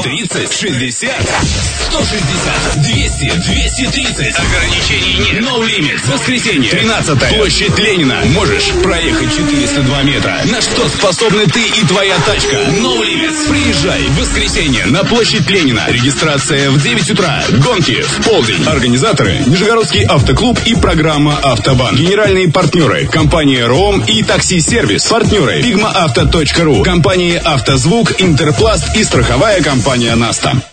30 60 160 200 230. Ограничений нет. No Limit. Воскресенье. 13-е. Площадь Ленина. Можешь проехать 402 метра. На что способны ты и твоя тачка? No Limit. Приезжай в воскресенье на площадь Ленина. Регистрация в 9 утра. Гонки в полдень. Организаторы — Нижегородский автоклуб и программа «Автобан». Генеральные партнеры — компания «Ром» и «Такси-сервис». Партнеры — Pigmaauto.ru, компании «Автозвук», «Интерпласт» и страховая компания «Наста».